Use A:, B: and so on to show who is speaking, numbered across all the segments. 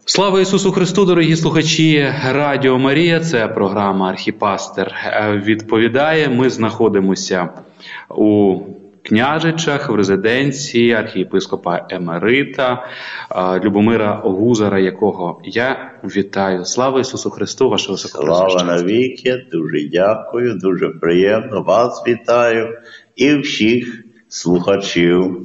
A: Слава Ісусу Христу, дорогі слухачі Радіо Марія, це програма «Архіпастер відповідає». Ми знаходимося у Княжичах в резиденції архієпископа Емерита Любомира Гузара, якого я вітаю. Слава Ісусу Христу, ваше високопресвященство.
B: Слава навіки, дуже дякую, дуже приємно, вас вітаю і всіх слухачів.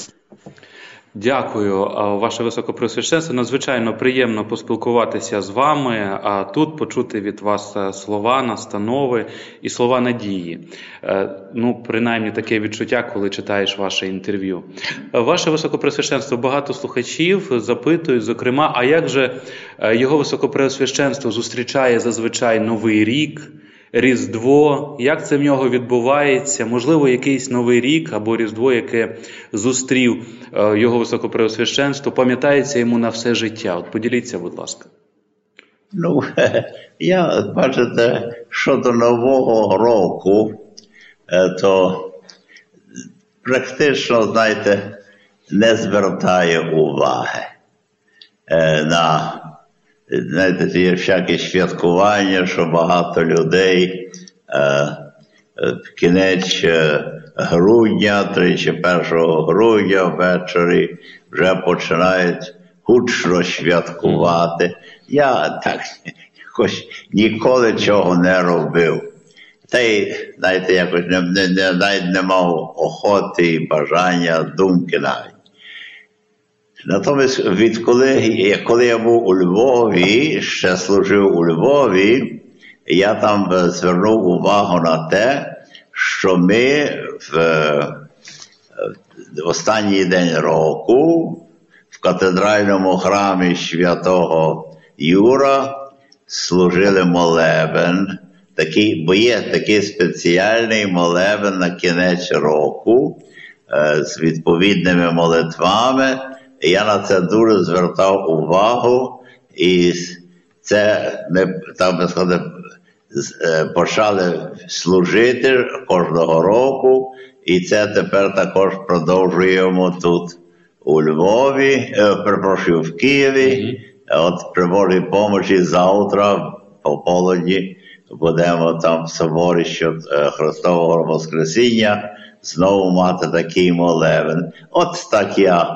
A: Дякую, ваше високопресвященство. Надзвичайно приємно поспілкуватися з вами, а тут почути від вас слова, настанови і слова надії. Принаймні таке відчуття, коли читаєш ваше інтерв'ю. Ваше високопресвященство, багато слухачів запитують, зокрема, а як же його високопресвященство зустрічає зазвичай Новий рік, Різдво, як це в нього відбувається, можливо, якийсь Новий рік або Різдво, яке зустрів його високопреосвященство, пам'ятається йому на все життя. От поділіться, будь ласка.
B: Бачите, щодо Нового року, то практично, знаєте, не звертає уваги на... Знаєте, є всякі святкування, що багато людей в кінець грудня, 31 грудня ввечері вже починають гучно святкувати. Я так хоч ніколи цього не робив. Та й, знаєте, якось навіть не мав охоти і бажання, думки навіть. Натомість, коли я був у Львові, ще служив у Львові, я там звернув увагу на те, що ми в останній день року в катедральному храмі Святого Юра служили молебен, бо є такий спеціальний молебен на кінець року з відповідними молитвами. Я на це дуже звертав увагу, і це ми, так би сказати, почали служити кожного року, і це тепер також продовжуємо тут у Львові, в Києві. От при Божій помочі завтра по полудні будемо там в соборі Христового Воскресіння знову мати такий молебен. От так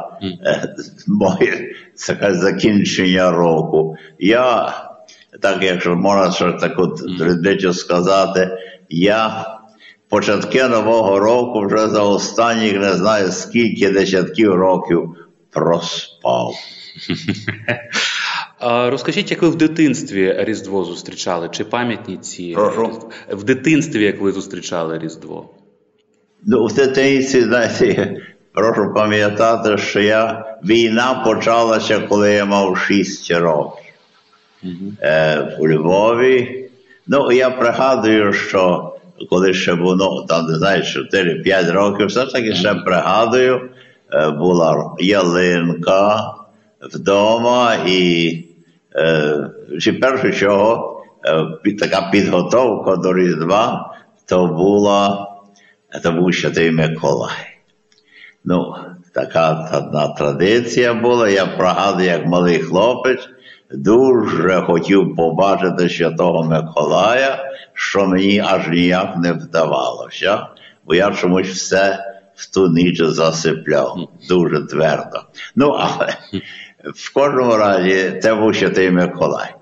B: моє закінчення року. Я, так якщо можна щось таку дрібницю сказати, я початки Нового року вже за останніх не знаю скільки десятків років проспав.
A: Розкажіть, як ви в дитинстві Різдво зустрічали? Чи пам'ятні ці?
B: Прошу?
A: В дитинстві, як ви зустрічали Різдво?
B: В дитинстві, знаєте, прошу пам'ятати, що війна почалася, коли я мав 6 років. У Львові. Я пригадую, що коли ще було, там, не знаю, 4-5 років, все таки ще пригадую, була ялинка вдома і перше чого, така підготовка до Різдва, то був Святий Миколай. Така одна традиція була. Я пригадую, як малий хлопець, дуже хотів побачити Святого Миколая, що мені аж ніяк не вдавалося, бо я чомусь все в ту ніч засипляв, дуже твердо. Але в кожному разі це був Святий Миколай.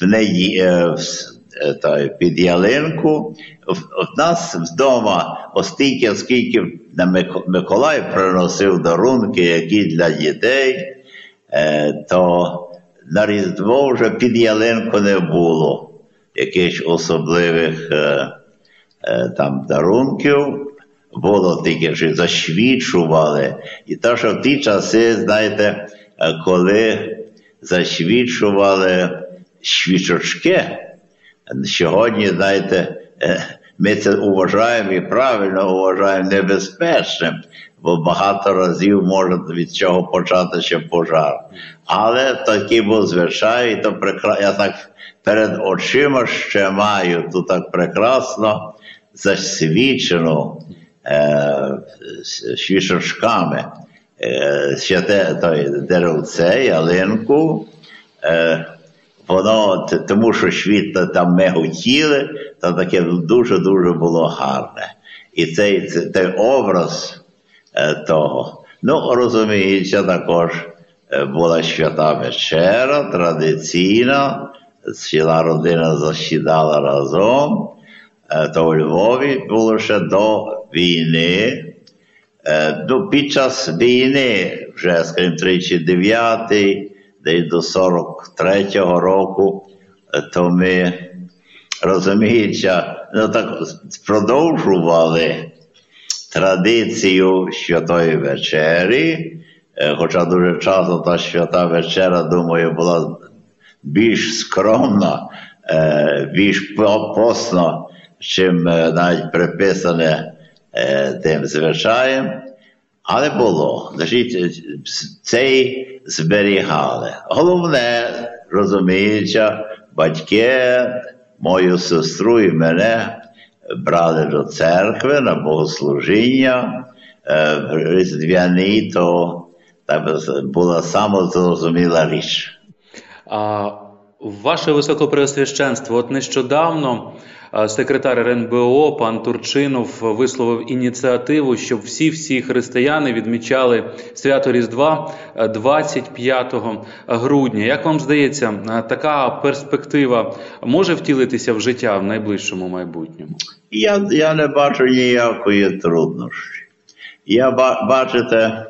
B: Під ялинку в нас вдома, оскільки Миколай приносив дарунки, які для дітей, то на Різдво вже під ялинку не було якихось особливих там дарунків, було тільки, що засвічували. І те, що в ті часи, знаєте, коли засвічували свічочки, сьогодні, знаєте, ми це вважаємо і правильно вважаємо небезпечним, бо багато разів може від цього початися пожар. Але такий був звичай, і то я так перед очима ще маю тут так прекрасно засвічено свічочками святе деревце, ялинку, воно, тому що світло там миготіли, то таке дуже-дуже було гарне. І цей образ того. Ну, розуміється, також була свята вечеря, традиційна, ціла родина засідала разом, то у Львові було ще до війни. Ну, під час війни, вже, скажімо, 39-й, десь до 43-го року, то ми, розуміється, ну, так, продовжували традицію Святої вечері, хоча дуже часто та Свята вечеря, думаю, була більш скромна, більш постна, чим навіть приписане тим звичаєм, але було. Значить, цей зберігали. Головне, розуміється, батьки, мою сестру і мене брали до церкви на богослужіння, різдвяні, то була самозрозуміла річ.
A: Ваше Високопреосвященство, от нещодавно секретар РНБО пан Турчинов висловив ініціативу, щоб всі християни відмічали свято Різдва 25 грудня. Як вам здається, така перспектива може втілитися в життя в найближчому майбутньому?
B: Я не бачу ніякої труднощі. Бачите,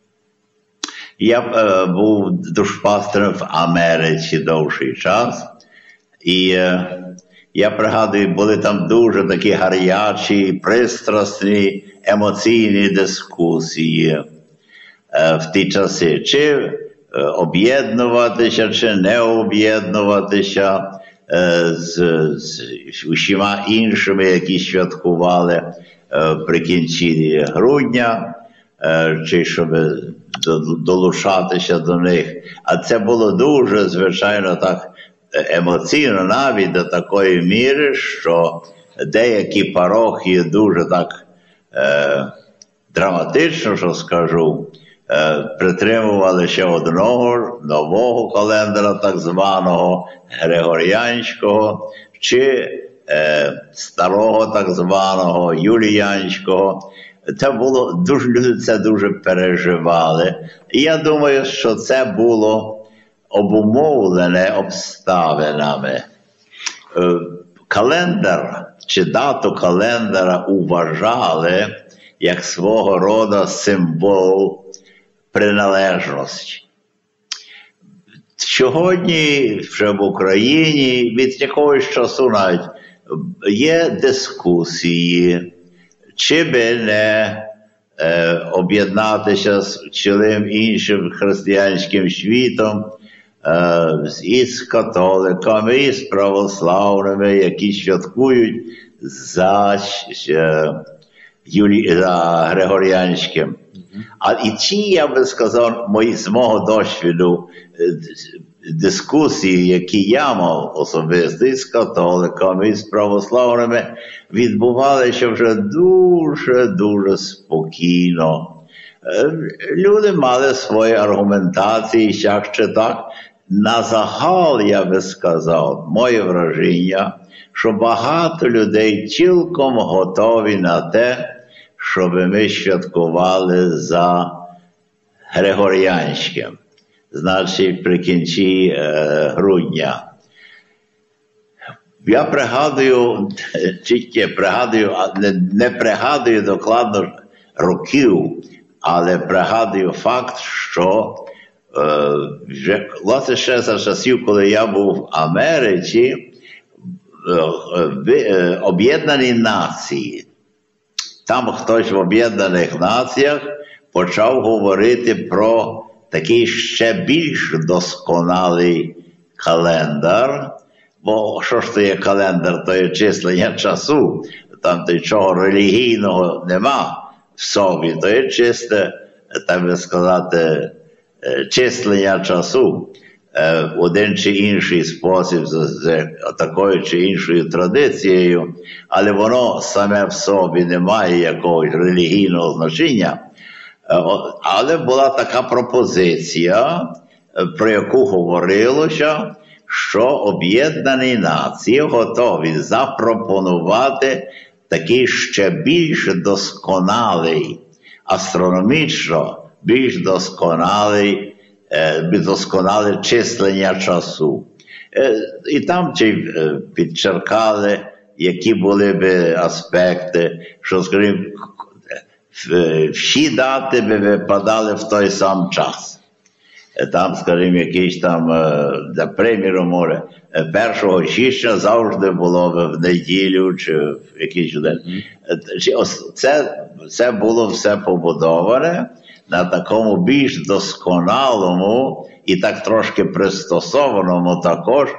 B: я був душпастером в Америці довший час, і я пригадую, були там дуже такі гарячі, пристрасні, емоційні дискусії в ті часи. Чи об'єднуватися, чи не об'єднуватися з усіма іншими, які святкували прикінці грудня, чи щоб долучатися до них. А це було дуже, звичайно, так емоційно, навіть до такої міри, що деякі парохії дуже так драматично, що скажу, притримували ще одного нового календаря, так званого Григоріанського, чи старого так званого Юліанського. Це було дуже, люди це дуже переживали. І я думаю, що це було обумовлене обставинами. Календар чи дату календаря вважали як свого роду символ приналежності. Сьогодні вже в Україні від якогось часу навіть є дискусії, чи би не об'єднатися з цілим іншим християнським світом, із католиками, і з православними, які святкують за Григоріанським. А і ті, я би сказав, з мого досвіду, дискусії, які я мав особисто і з католиками, і з православними, відбувалися вже дуже спокійно. Люди мали свої аргументації, як чи так. На загал, я би сказав, моє враження, що багато людей цілком готові на те, щоб ми святкували за Григоріанським, значить, при кінці грудня. Я пригадую, не пригадую докладно років, але пригадую факт, що власне ще за часів, коли я був в Америці, Об'єднані Нації, там хтось в Об'єднаних Націях почав говорити про такий ще більш досконалий календар. Бо що ж то є календар, то є числення часу, там нічого релігійного нема в собі, то є чисте, так би сказати, числення часу. Один чи інший спосіб, з такою чи іншою традицією, але воно саме в собі не має якогось релігійного значення. Але була така пропозиція, про яку говорилося, що об'єднані нації готові запропонувати такий ще більш досконалий, астрономічно більш досконале числення часу. І там підчеркали, які були б аспекти, що, скажімо, всі дати би випадали в той сам час. Там, скажімо, якийсь там, для приміру, може, 1 січня завжди було в неділю, чи в якийсь день. Це було все побудоване на такому більш досконалому і так трошки пристосованому також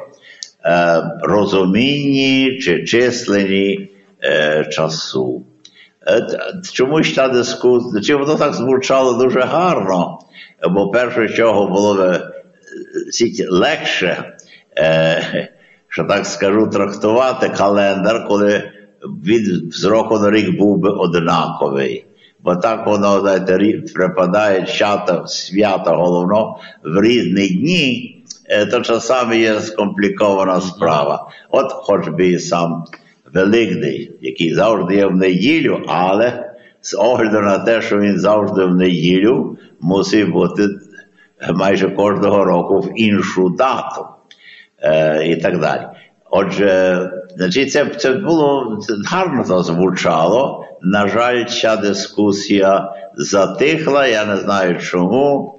B: розумінні чи численні часу. Чомусь та дискусія, чи воно так звучало дуже гарно, бо перше чого було б легше, що так скажу, трактувати календар, коли він з року на рік був би однаковий. Бо так воно, знаєте, припадає свята головно в різні дні, то часами є скомплікована справа. От хоч би і сам Великдень, який завжди є в неділю, але з огляду на те, що він завжди в неділю, мусить бути майже кожного року в іншу дату. І так далі. Отже, значить, це було гарно звучало. На жаль, ця дискусія затихла, я не знаю чому.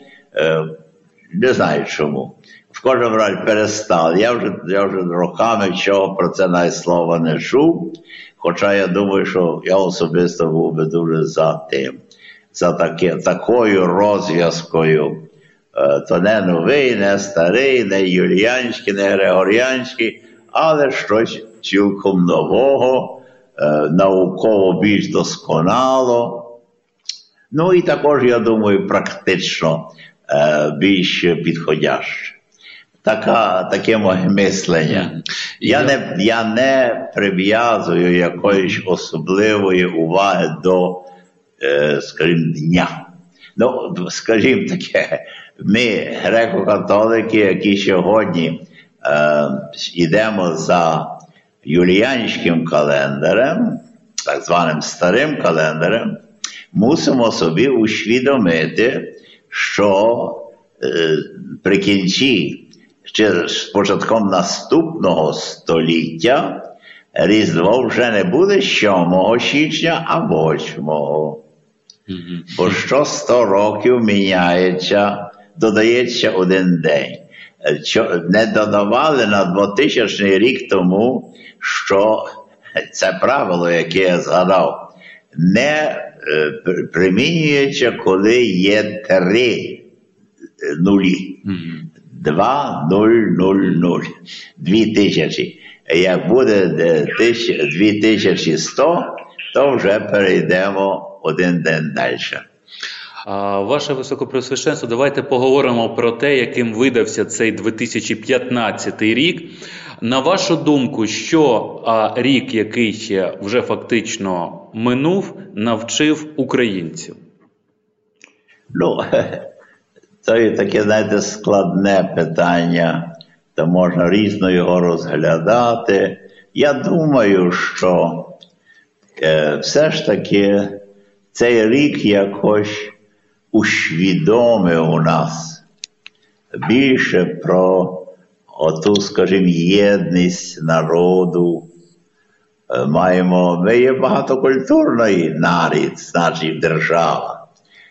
B: В кожному разі перестали. Я вже роками чого про це навіть слова не чув. Хоча я думаю, що я особисто був би дуже за тим. За такою розв'язкою. То не новий, не старий, не юліанський, не григоріанський, але щось цілком нового, науково більш досконало. Ну і також, я думаю, практично більш підходяще. Таке моє мислення. Я не прив'язую якоїсь особливої уваги до, скажімо, дня. Ну, скажімо таке, ми, греко-католики, які сьогодні йдемо за юліанським календарем, так званим старим календарем, мусимо собі усвідомити, що при кінці, чи з початком наступного століття, Різдво вже не буде 7 січня, а 8. Бо що 100 років міняється, додається один день. Не додавали на 2000 рік тому, що це правило, яке я згадав, не примінюється, коли є 3 нулі. 2, 0, 0, 0. 2000. Як буде 2100, то вже перейдемо один день далі.
A: Ваше Високопреосвященство, давайте поговоримо про те, яким видався цей 2015 рік. На вашу думку, що рік, який вже фактично минув, навчив українців?
B: Ну, це є таке, знаєте, складне питання, то можна різно його розглядати. Я думаю, що все ж таки цей рік якось усвідомив у нас більше про оту, скажімо, єдність народу. Ми є багатокультурний народ, значить держава.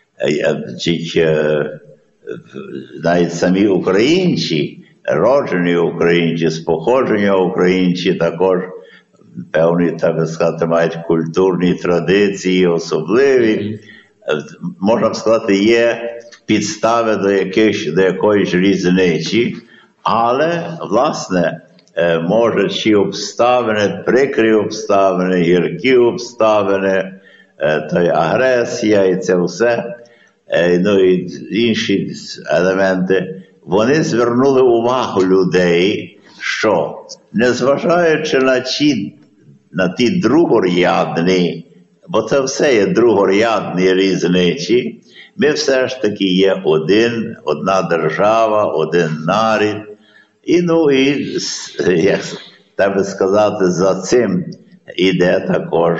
B: Навіть самі українці, роджені українці, з походження українці також певні, так би сказати, мають культурні традиції особливі. Можна сказати, є підстави до якоїсь різниці, але, власне, може, ці обставини, прикрі обставини, гіркі обставини, то й агресія, і це все, ну і інші елементи, вони звернули увагу людей, що, незважаючи на ті другорядні, бо це все є другорядні різниці, ми все ж таки є одна держава, один народ. І, як так би сказати, за цим іде також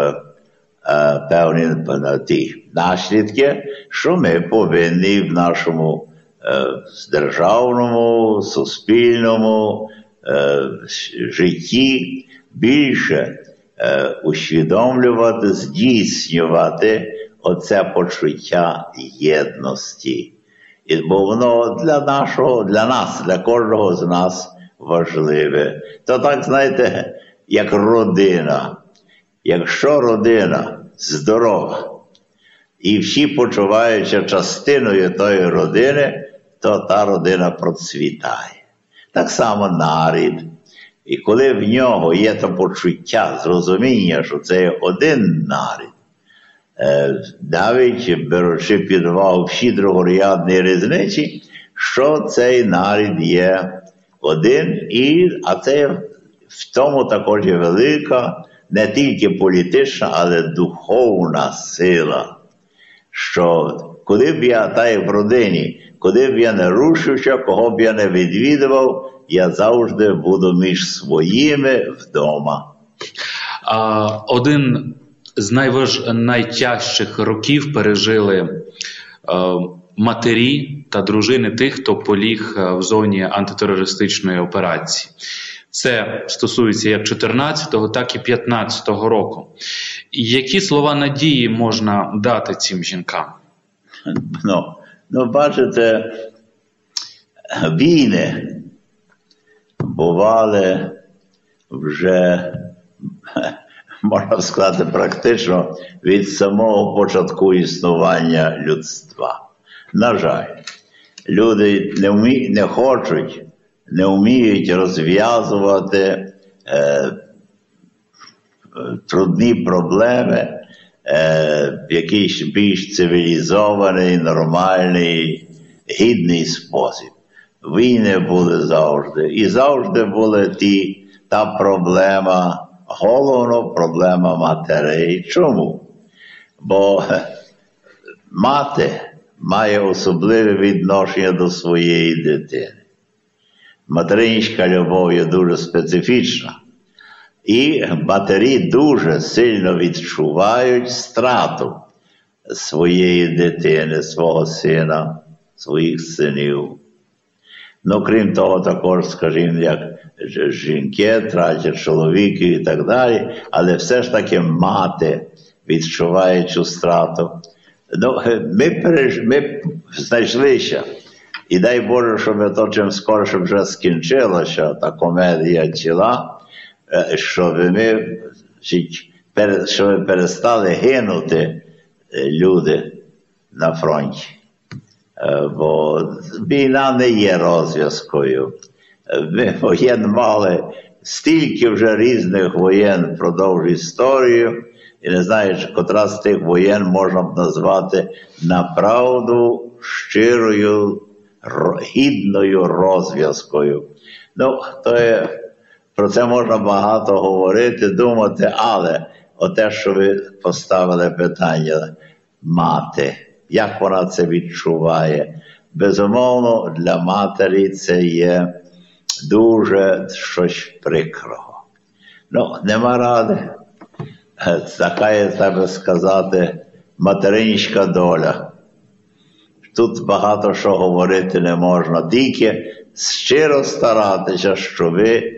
B: певні ті наслідки, що ми повинні в нашому державному, суспільному житті більше усвідомлювати, здійснювати оце почуття єдності. Бо воно для нас, для кожного з нас важливе. То так, знаєте, як родина. Якщо родина здорова і всі почуваються частиною тої родини, то та родина процвітає. Так само народ. І коли в нього є то почуття, зрозуміння, що це є один народ, навіть беручи під увагу всі другорядні різниці, що цей народ є один, а це в тому також є велика, не тільки політична, але духовна сила. Що куди б я, та й в родині, куди б я не рушився, кого б я не відвідував, я завжди буду між своїми вдома.
A: Один з найтяжчих років пережили матері та дружини тих, хто поліг в зоні антитерористичної операції. Це стосується як 14-го, так і 15-го року. Які слова надії можна дати цим жінкам?
B: Бачите, війни бували вже, можна сказати, практично від самого початку існування людства. На жаль, люди не хочуть, не вміють розв'язувати трудні проблеми в якийсь більш цивілізований, нормальний, гідний спосіб. Війни були завжди. І завжди були та проблема, головна проблема матерей. Чому? Бо мати має особливе відношення до своєї дитини. Материнська любов є дуже специфічна. І матері дуже сильно відчувають страту своєї дитини, свого сина, своїх синів. Крім того, також, скажімо, як жінки тратять чоловіків і так далі, але все ж таки мати відчуває цю страту. Ми знайшлися. І дай Боже, щоб то чим скоріше вже скінчилося, та комедія ціла, щоб перестали гинути люди на фронті. Бо війна не є розв'язкою. Ми воєн мали стільки вже різних воєн впродовж історії, і не знаю, котра з тих воєн можна б назвати направду щирою, гідною розв'язкою. Про це можна багато говорити, думати, але оте, що ви поставили питання, мати, як вона це відчуває? Безумовно, для матері це є дуже щось прикрого. Нема ради. Така є, так би сказати, материнська доля. Тут багато що говорити не можна, тільки щиро старатися, щоб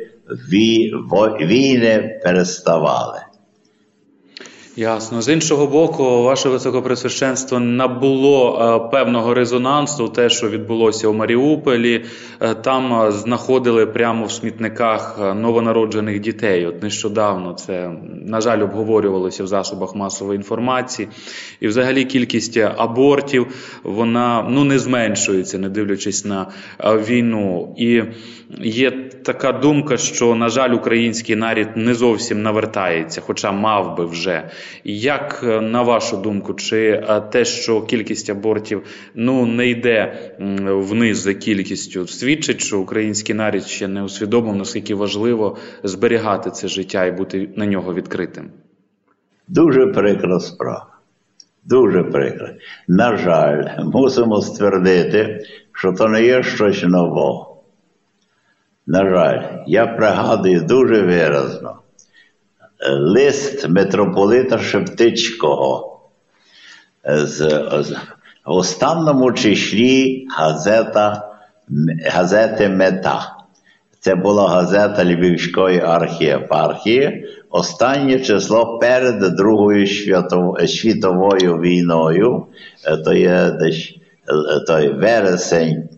B: війни переставали.
A: Ясно. З іншого боку, ваше Високопреосвященство набуло певного резонансу, те, що відбулося у Маріуполі. Там знаходили прямо в смітниках новонароджених дітей. От нещодавно це, на жаль, обговорювалося в засобах масової інформації. І взагалі кількість абортів, вона не зменшується, не дивлячись на війну. І є така думка, що, на жаль, український народ не зовсім навертається, хоча мав би вже. Як, на вашу думку, чи те, що кількість абортів не йде вниз за кількістю, свідчить, що український народ ще не усвідомив, наскільки важливо зберігати це життя і бути на нього відкритим?
B: Дуже прикра справа. Дуже прикро. На жаль, мусимо ствердити, що то не є щось нового. На жаль, я пригадую дуже виразно лист митрополита Шептицького в останньому числі газети «Мета». Це була газета Львівської архієпархії. Останнє число перед Другою світовою війною, то є десь той вересень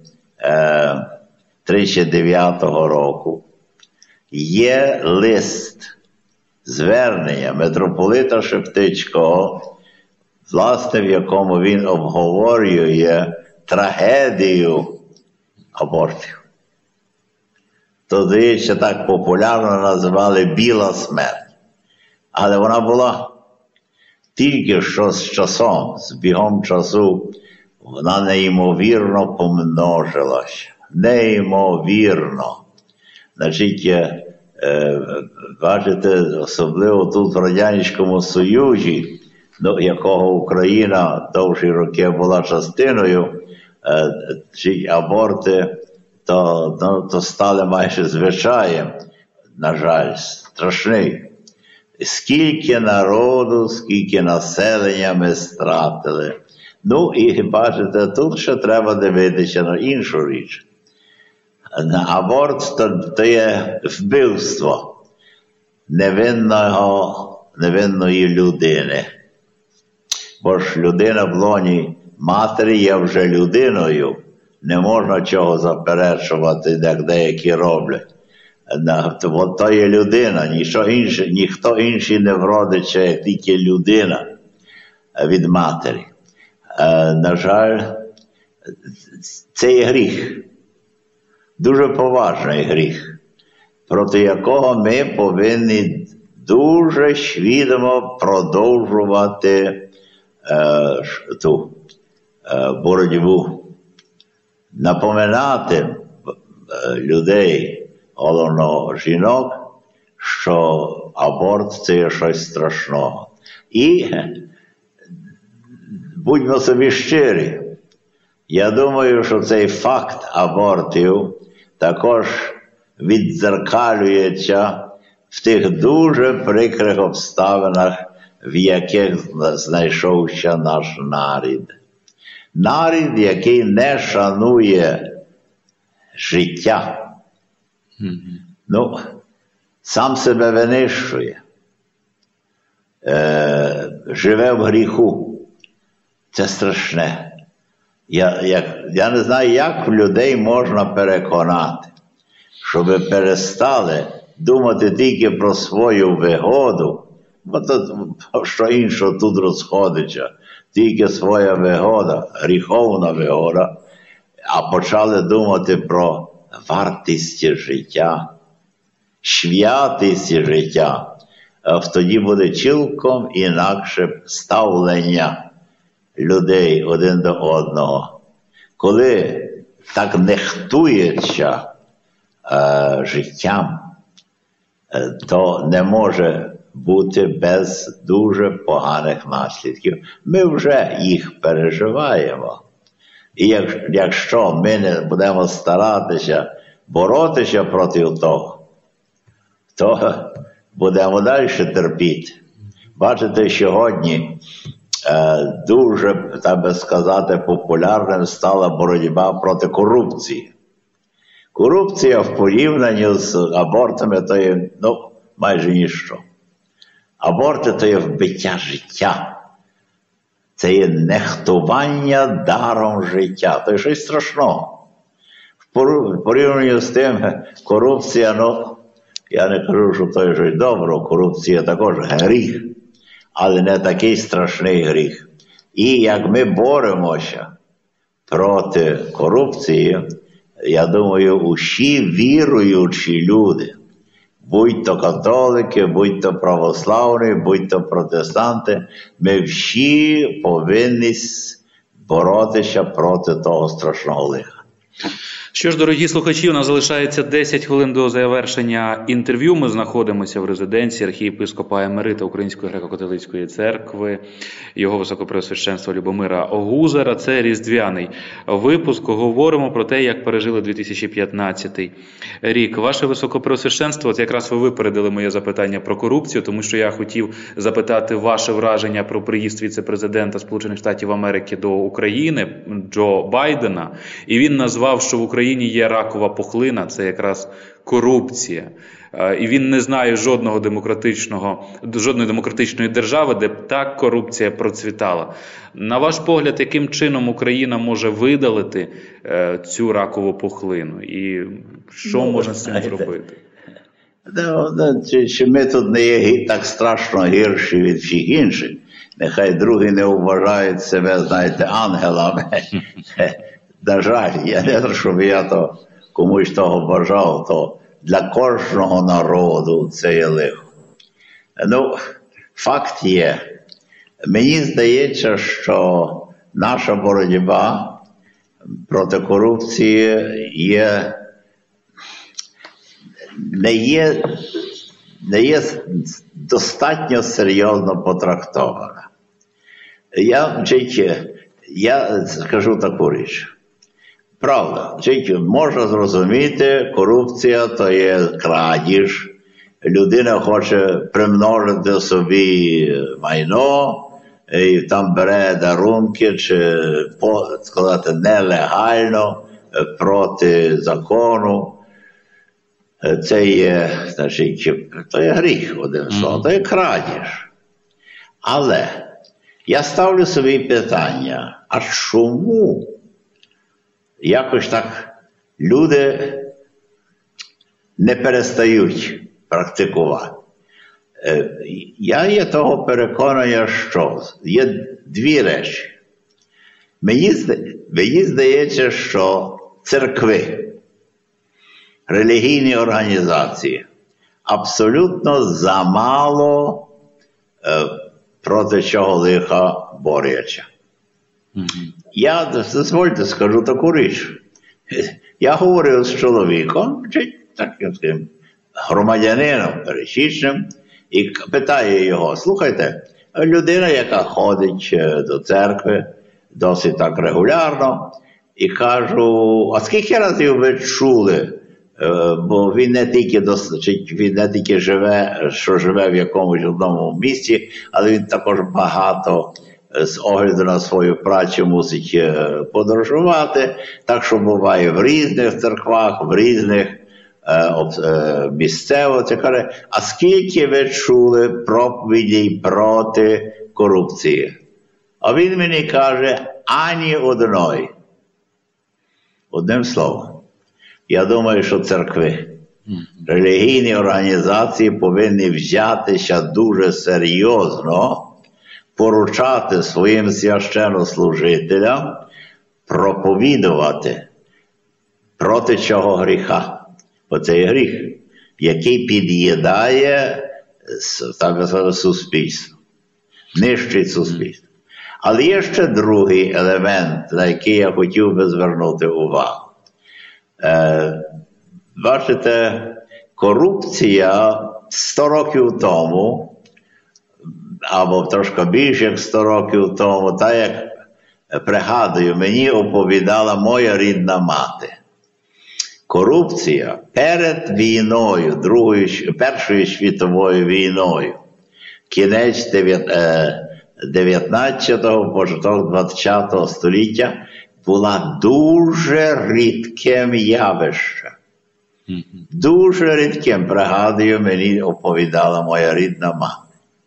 B: 1939 року, є лист звернення митрополита Шептицького, власне, в якому він обговорює трагедію абортів. То, здається, так популярно називали «біла смерть». Але вона була тільки що з часом, з бігом часу, вона неймовірно помножилася. Неймовірно. Значить, бачите, особливо тут в Радянському Союзі, до якого Україна довші роки була частиною, ці аборти, то стали майже звичаєм, на жаль, страшний. Скільки народу, скільки населення ми стратили. Ну і бачите, тут ще треба дивитися на іншу річ. Аборт – то є вбивство невинної людини. Бо ж людина в лоні матері є вже людиною. Не можна чого заперечувати, як деякі роблять. Бо то є людина, ніхто інший не вродиться, як тільки людина від матері. На жаль, це є гріх. Дуже поважний гріх, проти якого ми повинні дуже свідомо продовжувати ту боротьбу. Напоминати людей, головно жінок, що аборт – це є щось страшного. І будьмо собі щирі, я думаю, що цей факт абортів також віддзеркалюється в тих дуже прикрих обставинах, в яких знайшовся наш нарід. Нарід, який не шанує життя. Ну, сам себе винищує. Живе в гріху. Це страшне. Я не знаю, як людей можна переконати, щоб перестали думати тільки про свою вигоду, бо то, що іншого тут розходиться, тільки своя вигода, гріховна вигода, а почали думати про вартість життя, святість життя. Тоді буде цілком інакше ставлення людей один до одного. Коли так нехтується життям, то не може бути без дуже поганих наслідків. Ми вже їх переживаємо. І якщо ми не будемо старатися боротися проти того, то будемо далі терпіти. Бачите, сьогодні дуже, так би сказати, популярним стала боротьба проти корупції. Корупція в порівнянні з абортами – то є, майже ніщо. Аборти – то є вбиття життя. Це є нехтування даром життя. То є щось страшного. В порівнянні з тим, корупція, я не кажу, що то є щось добре, корупція також гріх, але не такий страшний гріх. І як ми боремося проти корупції, я думаю, усі віруючі люди, будь-то католики, будь-то православні, будь-то протестанти, ми всі повинні боротися проти того страшного лиха.
A: Що ж, дорогі слухачі, у нас залишається 10 хвилин до завершення інтерв'ю. Ми знаходимося в резиденції архієпископа Емерита Української греко-католицької церкви, його високопреосвященства Любомира Огузара. Це різдвяний випуск. Говоримо про те, як пережили 2015 рік. Ваше високопреосвященство, от якраз ви випередили моє запитання про корупцію, тому що я хотів запитати ваше враження про приїзд віце-президента Сполучених Штатів Америки до України Джо Байдена. І він назвав, що в Україні є ракова пухлина, це якраз корупція. І він не знає жодної демократичної держави, де б так корупція процвітала. На ваш погляд, яким чином Україна може видалити цю ракову пухлину? І що можна з цим зробити?
B: Чи ми тут не є так страшно гірші від всіх інших? Нехай другі не вважають себе, знаєте, ангелами. На жаль, я не знаю, щоб я то комусь того бажав, то для кожного народу це є лихо. Ну, факт є. Мені здається, що наша боротьба проти корупції не є достатньо серйозно потрактована. Я скажу таку річ. Правда, можна зрозуміти, корупція – то є крадіж, людина хоче примножити собі майно, і там бере дарунки, чи, сказати, нелегально, проти закону. Це є, значить, то є гріх, один слово, то є крадіж. Але я ставлю собі питання, а чому якось так люди не перестають практикувати? Я є того переконання, що є дві речі. Мені здається, що церкви, релігійні організації абсолютно замало проти чого лиха борються. Я, дозвольте, скажу таку річ. Я говорив з чоловіком, чи таким громадянином пересічним, і питаю його: слухайте, людина, яка ходить до церкви досить так регулярно, і кажу: а скільки разів ви чули, бо він не тільки живе в якомусь одному місті, але він також багато з огляду на свою працю мусить подорожувати, так що буває в різних церквах, в різних місцевостях. А скільки ви чули проповідей проти корупції? А він мені каже: ані одної. Одним словом, я думаю, що церкви, релігійні організації повинні взятися дуже серйозно, поручати своїм священнослужителям проповідувати проти цього гріха. Бо це є гріх, який під'їдає суспільство, нищить суспільство. Але є ще другий елемент, на який я хотів би звернути увагу. Бачите, корупція 100 років тому, або трошки більше, як 100 років тому, так як, пригадую, мені оповідала моя рідна мати. Корупція перед війною, Першою світовою війною, кінець 19-го, початок 20-го століття, була дуже рідким явищем. Дуже рідким, пригадую, мені оповідала моя рідна мати.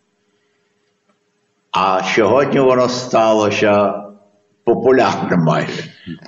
B: А сьогодні воно сталося популярним майже.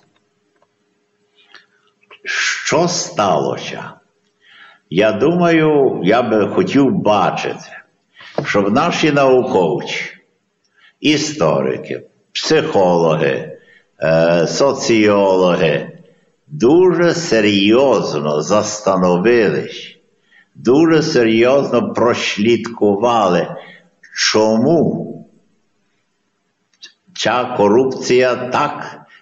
B: Що сталося? Я думаю, я би хотів бачити, щоб наші науковці, історики, психологи, соціологи дуже серйозно застановились, дуже серйозно прослідкували, чому ця корупція так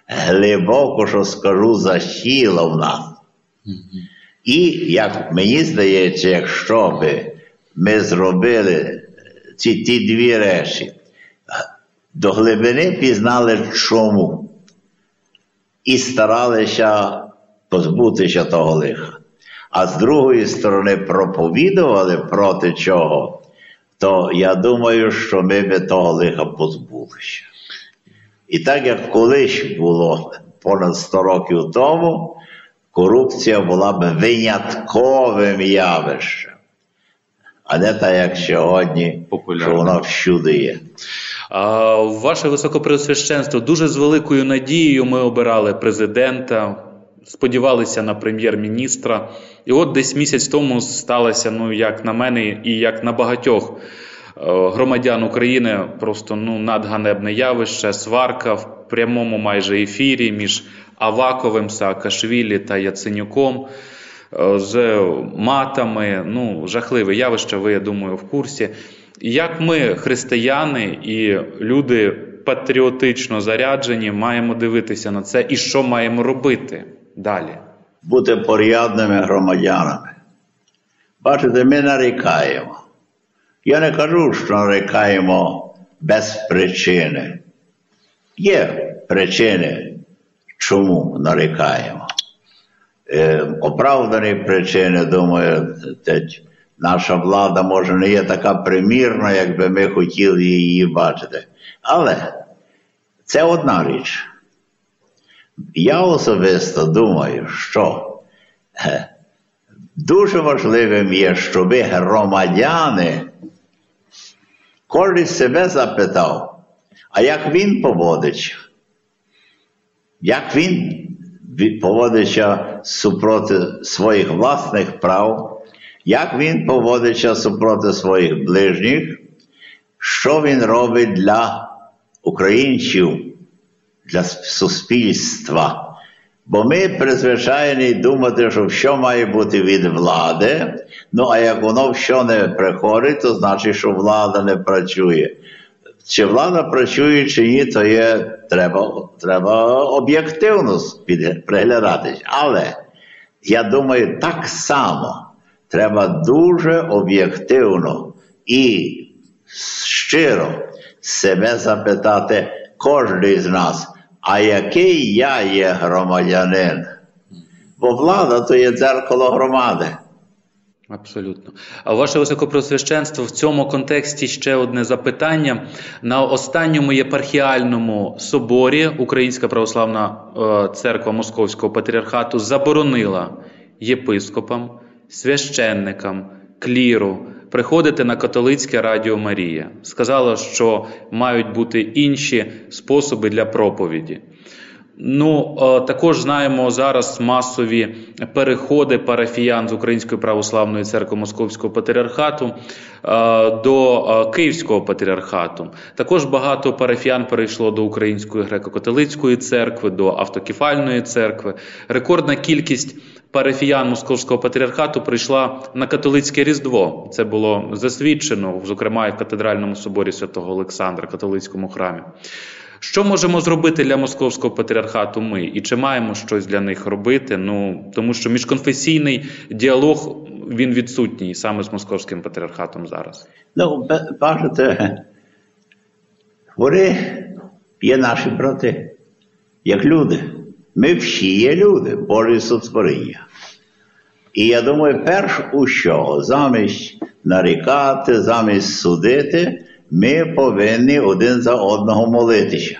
B: глибоко, що скажу, засіло в нас. І, як мені здається, якщо би ми зробили ті дві речі, до глибини пізнали чому і старалися позбутися того лиха. А з другої сторони проповідували проти чого, то я думаю, що ми би того лиха позбулися. І так, як колись було понад 100 років тому, корупція була б винятковим явищем, а не так, як сьогодні, що вона всюди є.
A: Ваше Високопреосвященство, дуже з великою надією ми обирали президента, сподівалися на прем'єр-міністра. І от десь місяць тому сталося, як на мене і як на багатьох громадян України, просто надганебне явище, сварка в прямому майже ефірі між Аваковим, Саакашвілі та Яценюком з матами. Жахливе явище, ви, я думаю, в курсі. Як ми, християни і люди патріотично заряджені, маємо дивитися на це і що маємо робити далі?
B: Бути порядними громадянами. Бачите, ми нарікаємо. Я не кажу, що нарікаємо без причини. Є причини, чому нарікаємо. Оправдані причини, думаю, наша влада, може, не є така примірна, як би ми хотіли її бачити. Але це одна річ. Я особисто думаю, що дуже важливим є, щоб громадяни кожен себе запитав, а як він поводиться? Як він поводиться супроти своїх власних прав? Як він поводиться супроти своїх ближніх? Що він робить для українців, для суспільства? Бо ми призвичайні думати, що все має бути від влади, а як воно все не приходить, то значить, що влада не працює. Чи влада працює, чи ні, то треба об'єктивно приглядатись. Але, я думаю, так само треба дуже об'єктивно і щиро себе запитати кожен з нас, а який я є громадянин? Бо влада – то є дзеркало громади.
A: Абсолютно. А ваше Високопреосвященство, в цьому контексті ще одне запитання. На останньому єпархіальному соборі Українська Православна Церква Московського Патріархату заборонила єпископам, священникам, кліру приходити на католицьке Радіо Марія. Сказала, що мають бути інші способи для проповіді. Також знаємо зараз масові переходи парафіян з Української Православної Церкви Московського Патріархату до Київського Патріархату. Також багато парафіян перейшло до Української греко-католицької церкви, до Автокефальної церкви. Рекордна кількість парафіян Московського Патріархату прийшла на католицьке Різдво. Це було засвідчено, зокрема, і в Катедральному соборі Святого Олександра, католицькому храмі. Що можемо зробити для Московського Патріархату ми? І чи маємо щось для них робити? Тому що міжконфесійний діалог, він відсутній саме з Московським Патріархатом зараз.
B: Бачите, вони є наші брати, як люди. Ми всі є люди, Божі сотворіння. І я думаю, перш усього, замість нарікати, замість судити, ми повинні один за одного молитися.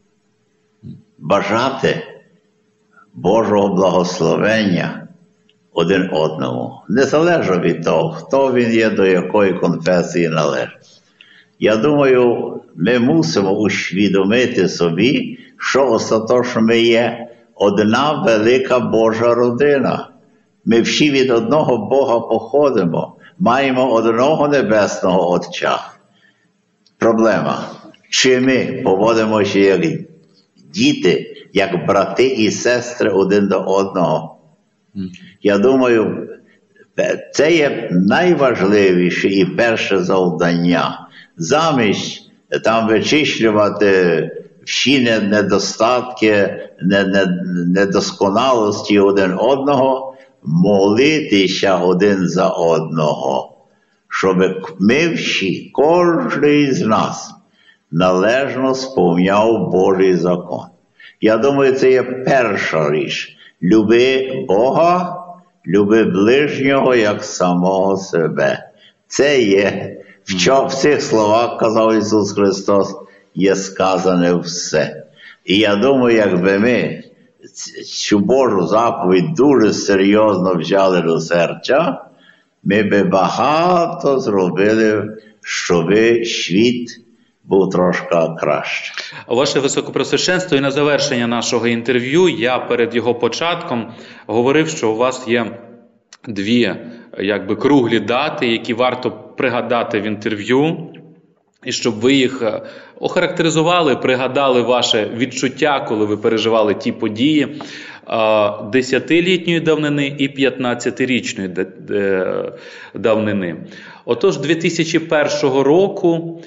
B: Бажати Божого благословення один одному. Незалежно від того, хто він є, до якої конфесії належить. Я думаю, ми мусимо усвідомити собі, що остаточно ми є одна велика Божа родина. Ми всі від одного Бога походимо, маємо одного Небесного Отця. Проблема. Чи ми поводимося як діти, як брати і сестри один до одного? Я думаю, це є найважливіше і перше завдання. Замість там вичислювати всі недостатки, недосконалості один одного, молитися один за одного, щоб ми всі, кожен з нас, належно сповняв Божий закон. Я думаю, це є перша річ. Люби Бога, люби ближнього, як самого себе. Це є, в цих словах, казав Ісус Христос, є сказане все. І я думаю, якби ми цю Божу заповідь дуже серйозно взяли до серця, ми би багато зробили, щоб світ був трошки краще.
A: Ваше Високопреосвященство, і на завершення нашого інтерв'ю, я перед його початком говорив, що у вас є дві круглі дати, які варто пригадати в інтерв'ю, і щоб ви їх охарактеризували, пригадали ваше відчуття, коли ви переживали ті події 10-літньої давнини і 15-річної давнини. Отож, 2001 року,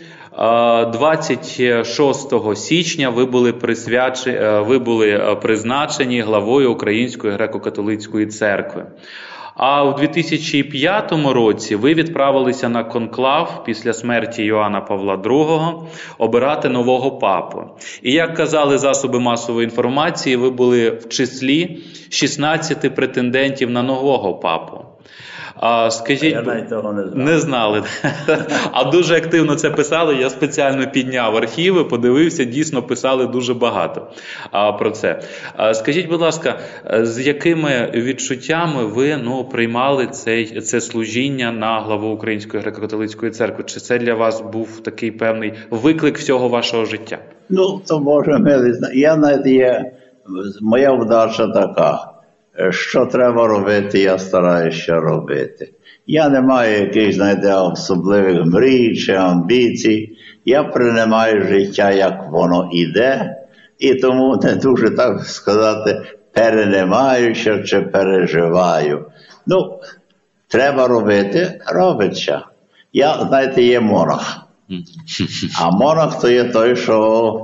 A: 26 січня ви були призначені главою Української греко-католицької церкви. А у 2005 році ви відправилися на конклав після смерті Йоанна Павла II обирати нового папу. І, як казали засоби масової інформації, ви були в числі 16 претендентів на нового папу. Скажіть,
B: я навіть того не знав.
A: Не знали. А дуже активно це писали, я спеціально підняв архіви, подивився, дійсно писали дуже багато про це. Скажіть, будь ласка, з якими відчуттями ви приймали це служіння на главу Української греко-католицької церкви? Чи це для вас був такий певний виклик всього вашого життя?
B: То може, я навіть є, моя вдача така. Що треба робити, я стараюся робити. Я не маю якихось, особливих мрій чи амбіцій. Я приймаю життя, як воно іде, і тому не дуже, так сказати, переймаюся чи переживаю. Треба робити, робиться. Я, є монах. А монах то є той, що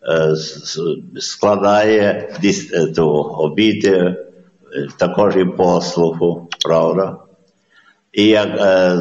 B: складає обіти, також і послуху, правда? І як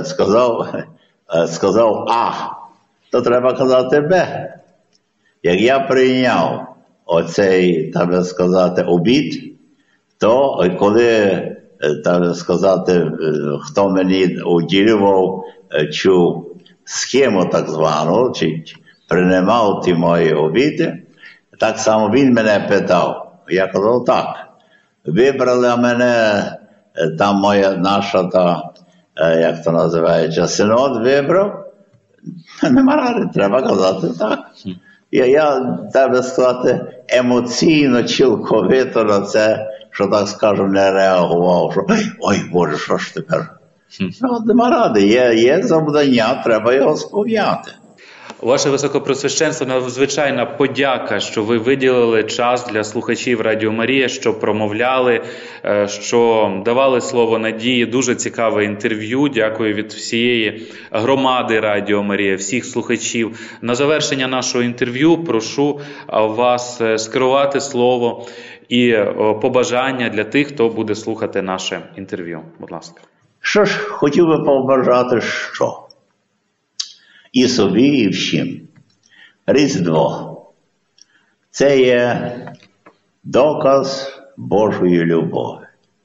B: сказав А, то треба казати Б. Як я прийняв оцей, так сказати, обід, то коли, так сказати, хто мені уділював цю схему так звану, чи приймав ті мої обіди, так само він мене питав. Я казав так. Вибрали мене, там наша, як то називається, синод вибрав. Нема ради, треба казати так. Я, треба сказати, емоційно, цілковито на це, що, так скажу, не реагував, що ой, Боже, що ж тепер? Нема ради, є завдання, треба його сповняти.
A: Ваше Високопреосвященство, надзвичайна подяка, що ви виділили час для слухачів Радіо Марія, що промовляли, що давали слово надії. Дуже цікаве інтерв'ю. Дякую від всієї громади Радіо Марія, всіх слухачів. На завершення нашого інтерв'ю прошу вас скерувати слово і побажання для тих, хто буде слухати наше інтерв'ю. Будь ласка.
B: Що ж, хотів би побажати, що? І собі, і всім. Різдво. Це є доказ Божої любові.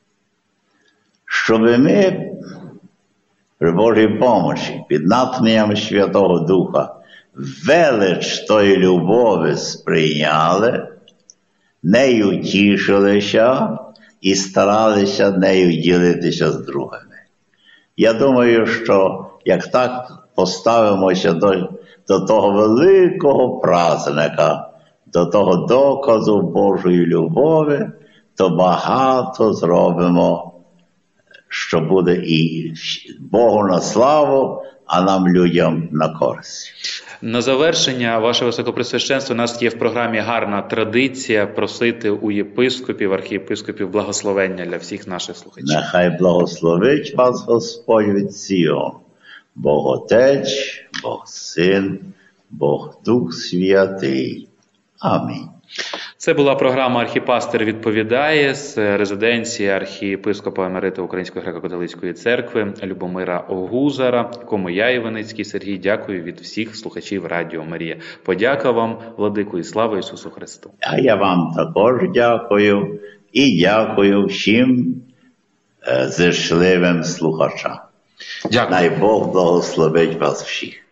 B: Щоб ми при Божій помочі, під натхненням Святого Духа, велич тої любові сприйняли, нею тішилися і старалися нею ділитися з другими. Я думаю, що як так поставимося до того великого праздника, до того доказу Божої любові, то багато зробимо, що буде і Богу на славу, а нам, людям, на користь.
A: На завершення, Ваше Високопреосвященство, у нас є в програмі гарна традиція просити у єпископів, архієпископів благословення для всіх наших слухачів.
B: Нехай благословить вас Господь від Сіону, Бог Отець, Бог Син, Бог Дух Святий. Амінь.
A: Це була програма «Архіпастир відповідає» з резиденції архієпископа емерита Української греко-католицької церкви Любомира Огузара, кому я, Іваницький Сергій, дякую від всіх слухачів Радіо Марія. Подяка вам, владику, і слава Ісусу Христу.
B: А я вам також дякую і дякую всім зичливим слухачам.
A: Дякую.
B: Най Бог благословить вас всіх.